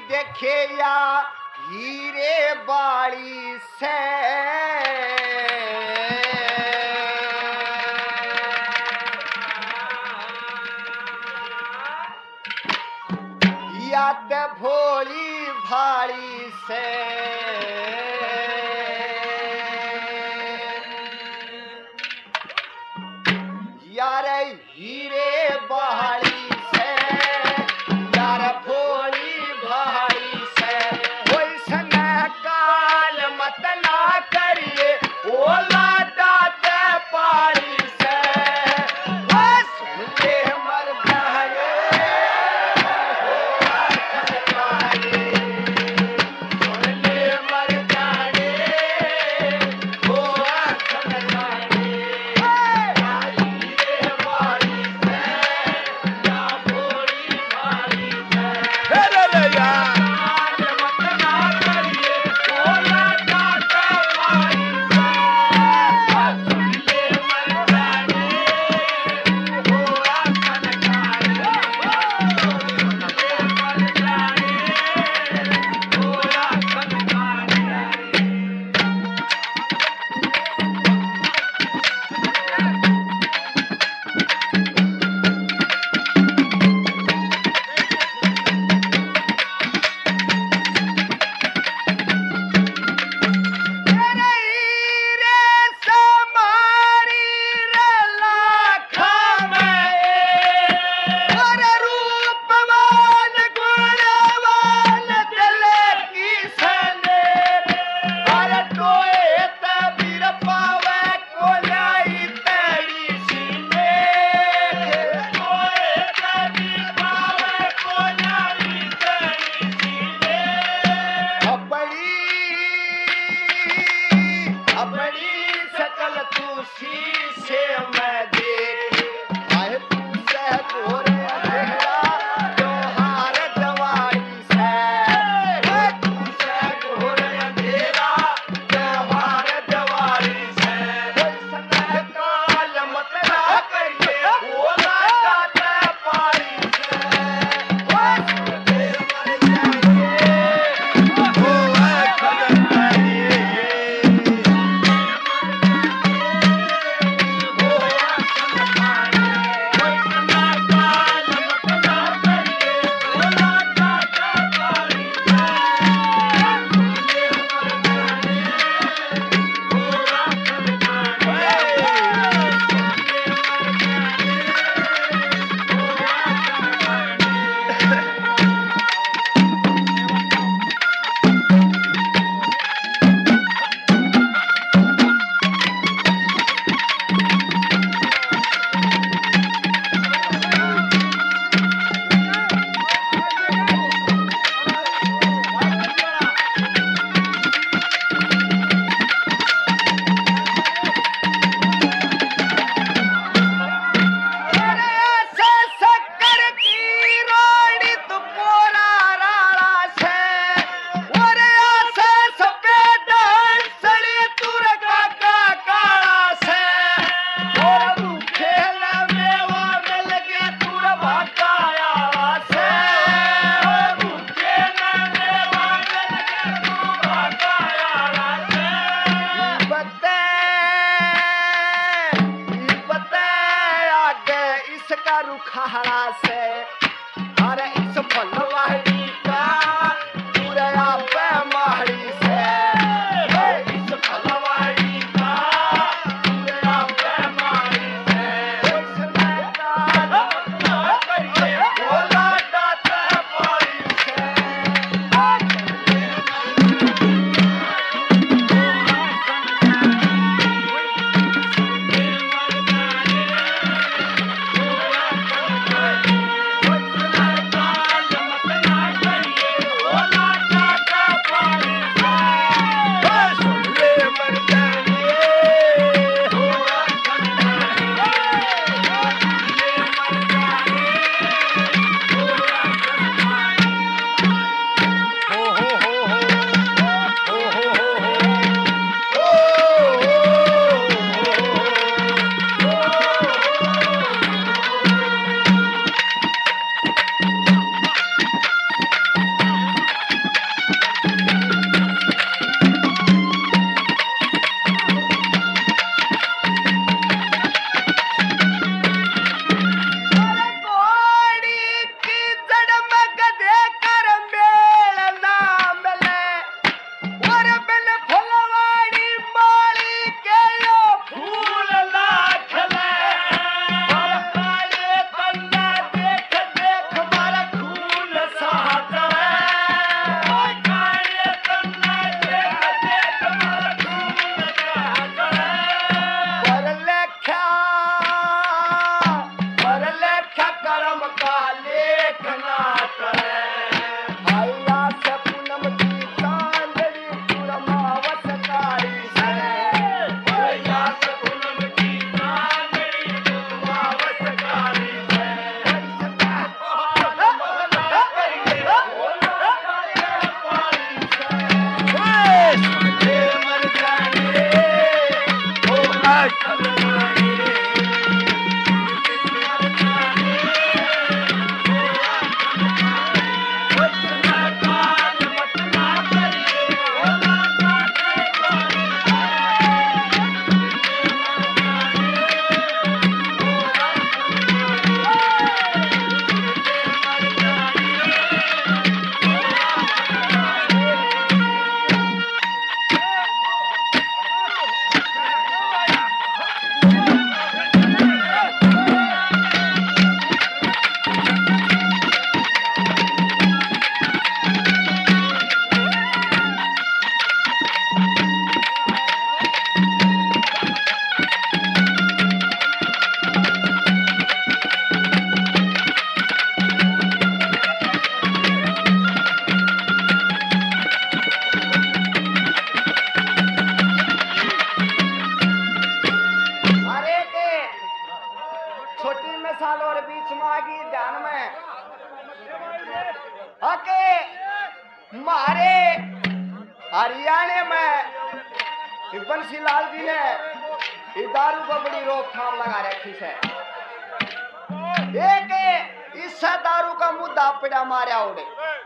देखे या हीरे बाड़ी से या ते भोली भाड़ी से यार हीरे बाड़ी से यार भोली भाड़ी से कोई संग काल मत ना करिए ओला दाते पाड़ी से बस मुझे मर जाए खहड़ा से अरे इस फलवाड़ी का पूरा पे मारी से इस फलवाड़ी का पूरा पे मारी से उसने का करिए बोला दाता पारी से हरियाणा में बंसीलाल जी ने दारू को बड़ी रोकथाम लगा रखी है। एक इससे दारू का मुद्दा पड़ा मारा उड़े।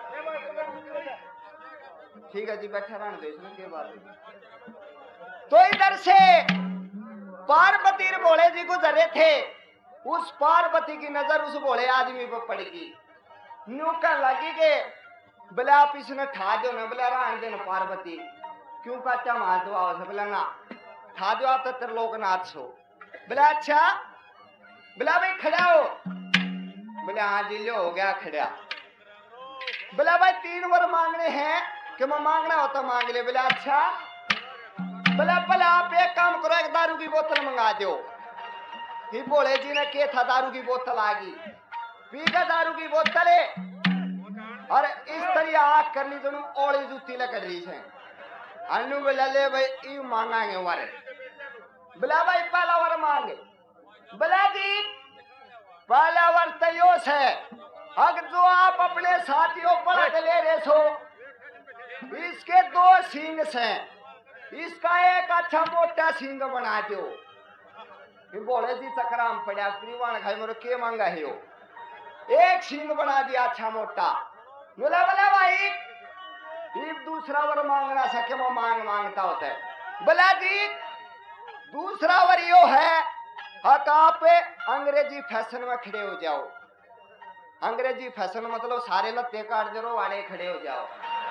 ठीक है जी, बैठा रहने दो, इसमें क्या बात है। तो इधर से पार्वती और भोले जी गुजर रहे थे। उस पार्वती की नजर उस भोले आदमी पर पड़ेगी। न्यू कह लगी के बोले आप इसने ठा दो ना। बोले रहने देना पार्वती, क्यों काचा मार दो आओ। बोला ना ठा दो आप तो त्रिलोकनाथ छो। बोला अच्छा। बोला भाई खड़ा हो। बोले हाँ जी लो हो गया खड़ा। बोला भाई 3 वर मांगने हैं कि मैं मांगना हो तो मांग ले। बोला अच्छा। बोला पहले आप एक काम करो, एक दारू की बोतल मंगा दो। फिर भोले जी ने क्या था, दारू की बोतल आ गई। पी का दारू की बोतल है और इस तरह आग कर ली तो ओली जूती लकड़ रही है। अनु बोला ले भाई यू मांगांगे वारे। बोला भाई पहला वर मांगे। बोला जी पहला वर तयोस है, अगर जो आप अपने साथियों पढ़ के ले रहे सो, इसके 2 सींग हैं, इसका एक अच्छा मोटा सींग बना दो। बोले जी चक्राम पड़ा परिवान खाई मोर के मांगा है हो। एक सींग बना दिया अच्छा मोटा। बोला बोला भाई फिर दूसरा वर मांगना सके वो मांगता होता है। बोला जी दूसरा वर यो है, हक आप अंग्रेजी फैशन में खड़े हो जाओ। अंग्रेजी फैशन मतलब सारे लत्ते काट जरो वाले खड़े हो जाओ।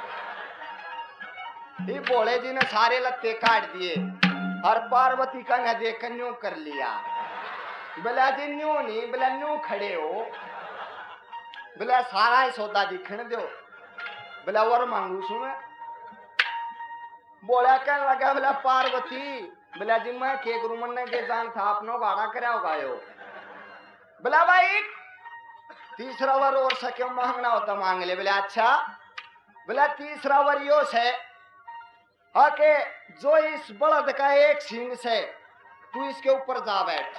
ये भोले जी ने सारे लत्ते काट दिए और पार्वती का न देख न्यू कर लिया। बोला जी न्यू नहीं, बोला न्यू खड़े हो। बोला सारा ही सौदा दिखने दो। बोला और मांगू सू मैं। बोला कहने लगा बोला पार्वती, बोला जी मैं के गुरु मन ने के जान था अपनो गाड़ा कराओ गायो। बोला भाई तीसरा वर और सके मांगना होता मांग ले। बोला अच्छा। बोला तीसरा वर यो से आके जो इस बलद का एक सींग से तू इसके ऊपर जा बैठ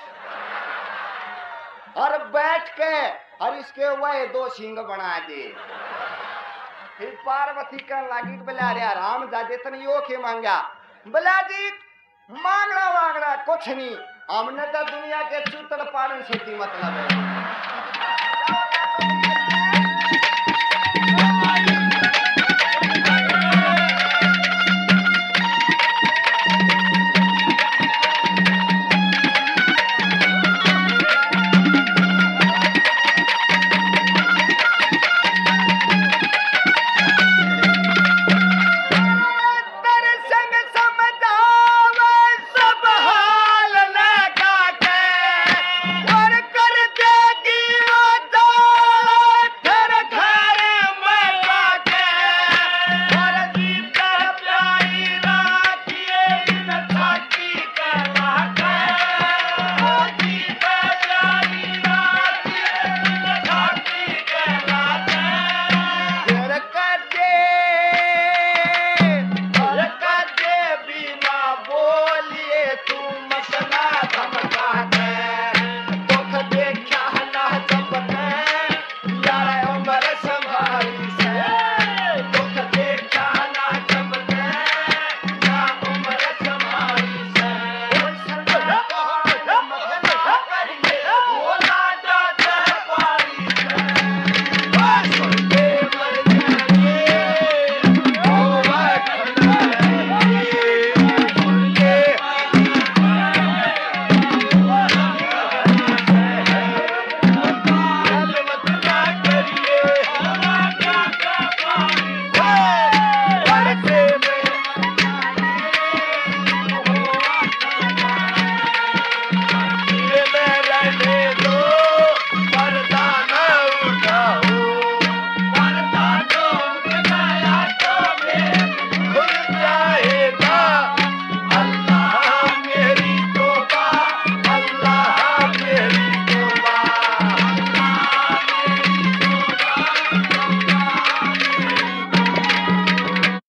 और बैठ के और इसके वह 2 सींग बना दे। फिर पार्वती कहने लगी बोला अरे राम जादे तन यो के मांगा। बोला जी मांगना कुछ नहीं, हमने तो दुनिया के चूतड़ पाड़न से मतलब है।